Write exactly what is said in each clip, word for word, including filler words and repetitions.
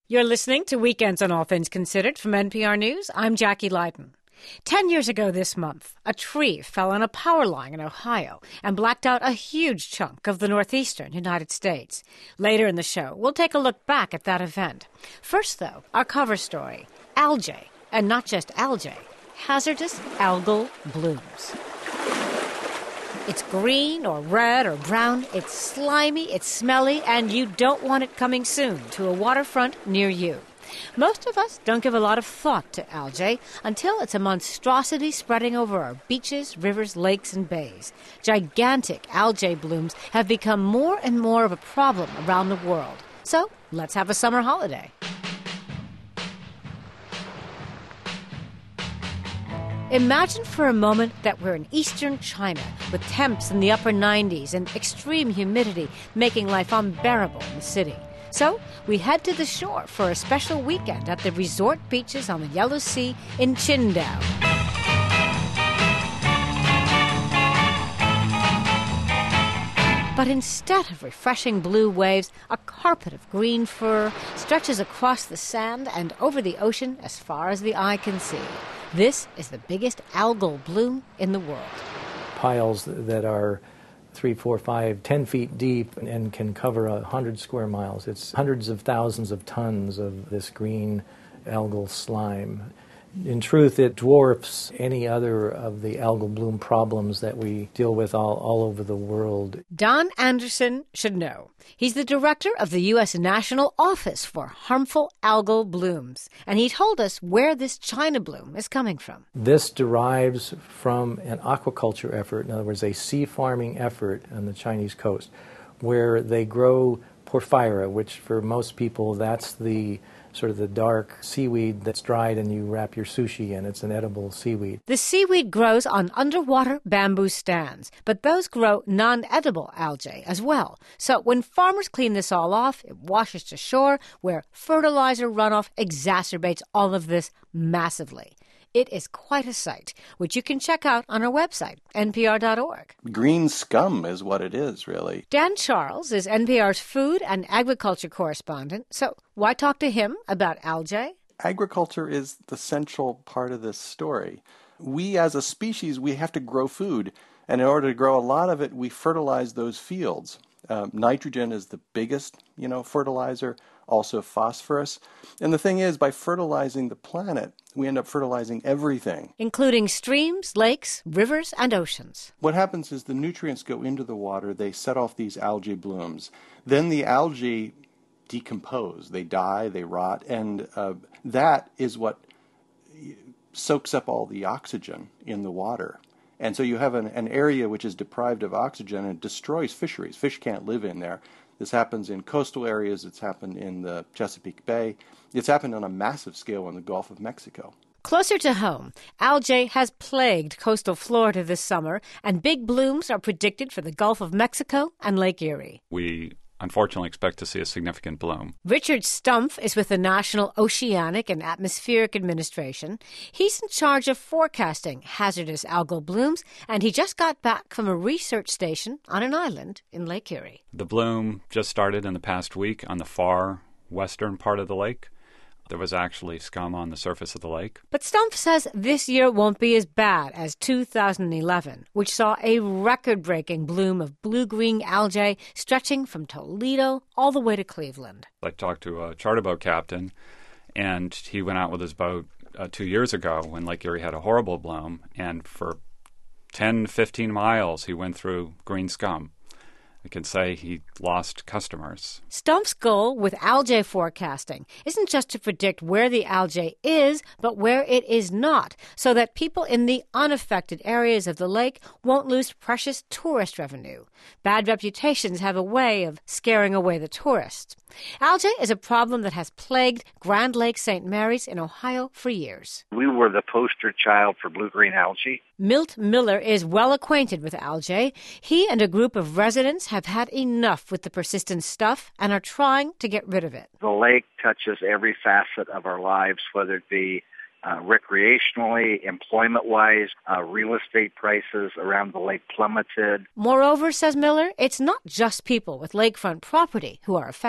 You're listening to Weekends on All Things Considered from N P R News. I'm Jackie Leiden. Ten years ago this month, a tree fell on a power line in Ohio and blacked out a huge chunk of the northeastern United States. Later in the show, we'll take a look back at that event. First, though, our cover story, algae, and not just algae, hazardous algal blooms. It's green or red or brown, it's slimy, it's smelly, and you don't want it coming soon to a waterfront near you. Most of us don't give a lot of thought to algae until it's a monstrosity spreading over our beaches, rivers, lakes, and bays. Gigantic algae blooms have become more and more of a problem around the world. So let's have a summer holiday. Imagine for a moment that we're in eastern China with temps in the upper nineties and extreme humidity making life unbearable in the city. So we head to the shore for a special weekend at the resort beaches on the Yellow Sea in Qingdao. But instead of refreshing blue waves, a carpet of green fur stretches across the sand and over the ocean as far as the eye can see. This is the biggest algal bloom in the world. Piles that are three, four, five, ten feet deep and can cover a hundred square miles. It's hundreds of thousands of tons of this green algal slime. In truth, it dwarfs any other of the algal bloom problems that we deal with all, all over the world. Don Anderson should know. He's the director of the U S National Office for Harmful Algal Blooms, and he told us where this China bloom is coming from. This derives from an aquaculture effort, in other words, a sea farming effort on the Chinese coast, where they grow porphyra, which for most people, that's the sort of the dark seaweed that's dried and you wrap your sushi in. It's an edible seaweed. The seaweed grows on underwater bamboo stands, but those grow non-edible algae as well. So when farmers clean this all off, it washes to shore, where fertilizer runoff exacerbates all of this massively. It is quite a sight, which you can check out on our website, N P R dot org. Green scum is what it is, really. Dan Charles is N P R's food and agriculture correspondent, so why talk to him about algae? Agriculture is the central part of this story. We as a species, we have to grow food, and in order to grow a lot of it, we fertilize those fields. Um, nitrogen is the biggest, you know, fertilizer, also phosphorus. And the thing is, by fertilizing the planet, we end up fertilizing everything. Including streams, lakes, rivers, and oceans. What happens is the nutrients go into the water, they set off these algae blooms. Then the algae decompose, they die, they rot, and uh, that is what soaks up all the oxygen in the water. And so you have an, an area which is deprived of oxygen and it destroys fisheries. Fish can't live in there. This happens in coastal areas. It's happened in the Chesapeake Bay. It's happened on a massive scale in the Gulf of Mexico. Closer to home, algae has plagued coastal Florida this summer, and big blooms are predicted for the Gulf of Mexico and Lake Erie. We unfortunately expect to see a significant bloom. Richard Stumpf is with the National Oceanic and Atmospheric Administration. He's in charge of forecasting hazardous algal blooms, and he just got back from a research station on an island in Lake Erie. The bloom just started in the past week on the far western part of the lake. There was actually scum on the surface of the lake. But Stumpf says this year won't be as bad as two thousand eleven, which saw a record-breaking bloom of blue-green algae stretching from Toledo all the way to Cleveland. I talked to a charter boat captain, and he went out with his boat uh, two years ago when Lake Erie had a horrible bloom, and for ten, fifteen miles he went through green scum. I can say he lost customers. Stumpf's goal with algae forecasting isn't just to predict where the algae is, but where it is not, so that people in the unaffected areas of the lake won't lose precious tourist revenue. Bad reputations have a way of scaring away the tourists. Algae is a problem that has plagued Grand Lake Saint Mary's in Ohio for years. We were the poster child for blue-green algae. Milt Miller is well acquainted with algae. He and a group of residents have had enough with the persistent stuff and are trying to get rid of it. The lake touches every facet of our lives, whether it be Uh, recreationally, employment-wise, uh, real estate prices around the lake plummeted. Moreover, says Miller, it's not just people with lakefront property who are affected.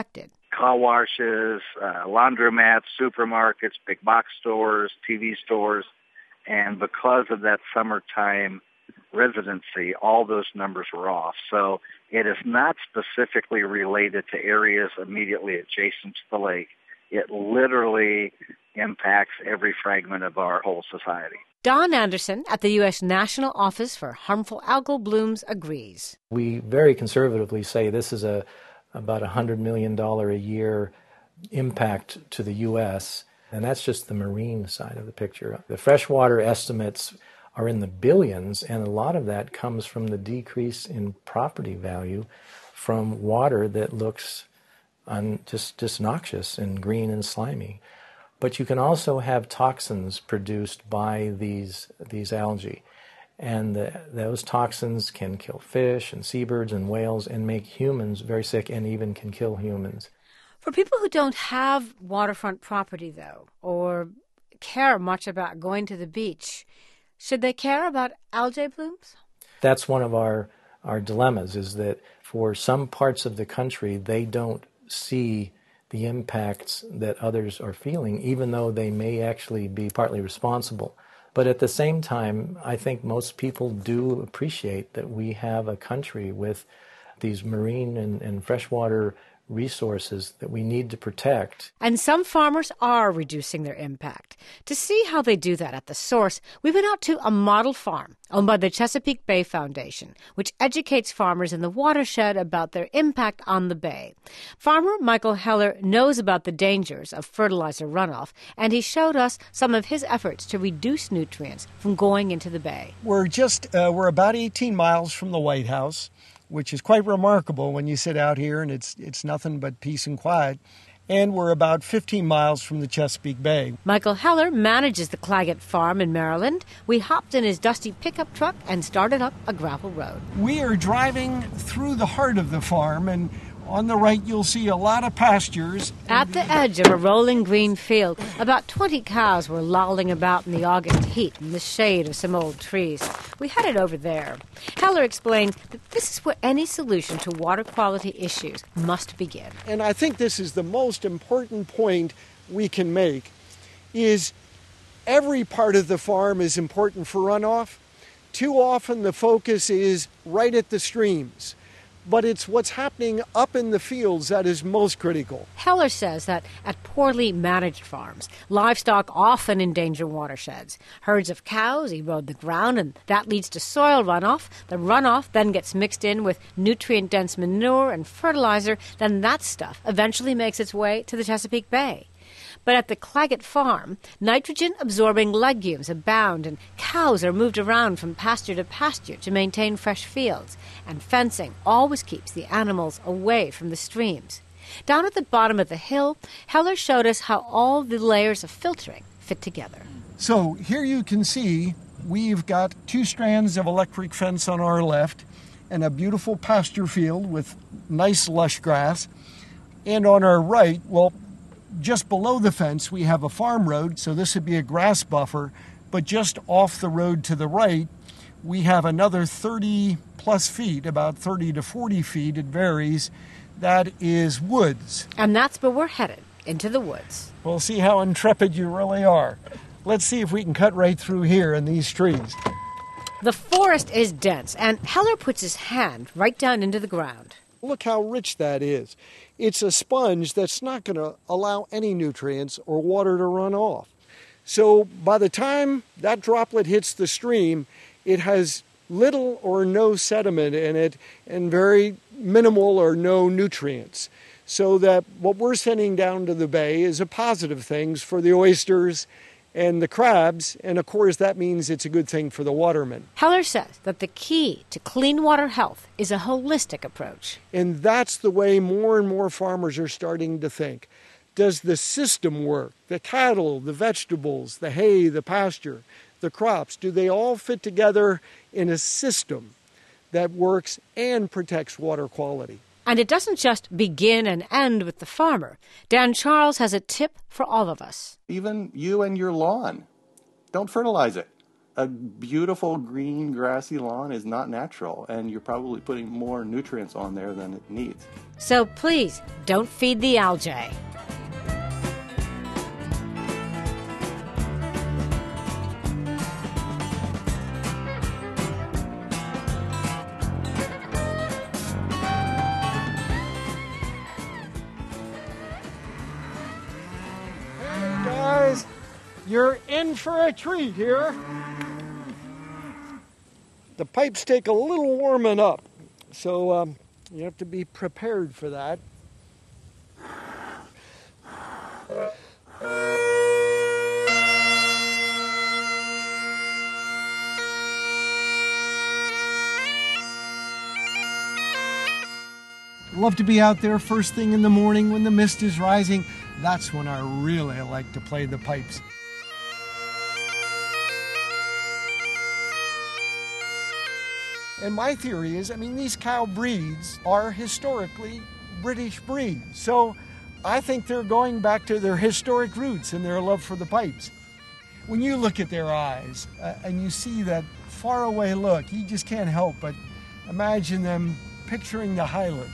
car washes, uh, laundromats, supermarkets, big box stores, T V stores. And because of that summertime residency, all those numbers were off. So it is not specifically related to areas immediately adjacent to the lake. It literally impacts every fragment of our whole society. Don Anderson at the U S National Office for Harmful Algal Blooms agrees. We very conservatively say this is a about a one hundred million dollars a year impact to the U S, and that's just the marine side of the picture. The freshwater estimates are in the billions, and a lot of that comes from the decrease in property value from water that looks un, just, just noxious and green and slimy. But you can also have toxins produced by these, these algae. And the, those toxins can kill fish and seabirds and whales and make humans very sick and even can kill humans. For people who don't have waterfront property, though, or care much about going to the beach, should they care about algae blooms? That's one of our, our dilemmas, is that for some parts of the country, they don't see the impacts that others are feeling, even though they may actually be partly responsible. But at the same time, I think most people do appreciate that we have a country with these marine and, and freshwater resources that we need to protect. And some farmers are reducing their impact. To see how they do that at the source, we went out to a model farm owned by the Chesapeake Bay Foundation, which educates farmers in the watershed about their impact on the bay. Farmer Michael Heller knows about the dangers of fertilizer runoff, and he showed us some of his efforts to reduce nutrients from going into the bay. We're just, uh, we're about eighteen miles from the White House, which is quite remarkable when you sit out here and it's it's nothing but peace and quiet. And we're about fifteen miles from the Chesapeake Bay. Michael Heller manages the Claggett Farm in Maryland. We hopped in his dusty pickup truck and started up a gravel road. We are driving through the heart of the farm, and on the right you'll see a lot of pastures. At the edge of a rolling green field, about twenty cows were lolling about in the August heat in the shade of some old trees. We headed over there. Heller explains that this is where any solution to water quality issues must begin. And I think this is the most important point we can make, is every part of the farm is important for runoff. Too often the focus is right at the streams. But it's what's happening up in the fields that is most critical. Heller says that at poorly managed farms, livestock often endanger watersheds. Herds of cows erode the ground, and that leads to soil runoff. The runoff then gets mixed in with nutrient-dense manure and fertilizer. Then that stuff eventually makes its way to the Chesapeake Bay. But at the Claggett Farm, nitrogen-absorbing legumes abound, and cows are moved around from pasture to pasture to maintain fresh fields, and fencing always keeps the animals away from the streams. Down at the bottom of the hill, Heller showed us how all the layers of filtering fit together. So here you can see we've got two strands of electric fence on our left and a beautiful pasture field with nice lush grass. And on our right, well, just below the fence, we have a farm road, so this would be a grass buffer. But just off the road to the right, we have another thirty plus feet, about thirty to forty feet, it varies, that is woods. And that's where we're headed, into the woods. We'll see how intrepid you really are. Let's see if we can cut right through here in these trees. The forest is dense, and Heller puts his hand right down into the ground. Look how rich that is. It's a sponge that's not going to allow any nutrients or water to run off. So by the time that droplet hits the stream, it has little or no sediment in it and very minimal or no nutrients. So that what we're sending down to the bay is a positive thing for the oysters and the crabs, and of course that means it's a good thing for the watermen. Heller says that the key to clean water health is a holistic approach. And that's the way more and more farmers are starting to think. Does the system work? The cattle, the vegetables, the hay, the pasture, the crops, do they all fit together in a system that works and protects water quality? And it doesn't just begin and end with the farmer. Dan Charles has a tip for all of us. Even you and your lawn. Don't fertilize it. a beautiful green grassy lawn is not natural, and you're probably putting more nutrients on there than it needs. So please, don't feed the algae. Guys, you're in for a treat here. The pipes take a little warming up, so um, you have to be prepared for that. Love to be out there first thing in the morning when the mist is rising. That's when I really like to play the pipes. And my theory is, I mean, these cow breeds are historically British breeds. So I think they're going back to their historic roots and their love for the pipes. When you look at their eyes uh, and you see that faraway look, you just can't help but imagine them picturing the Highlands.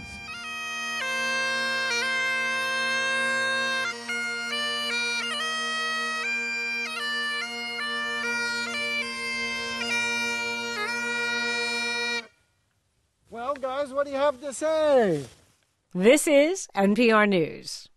Well, guys, what do you have to say? This is N P R News.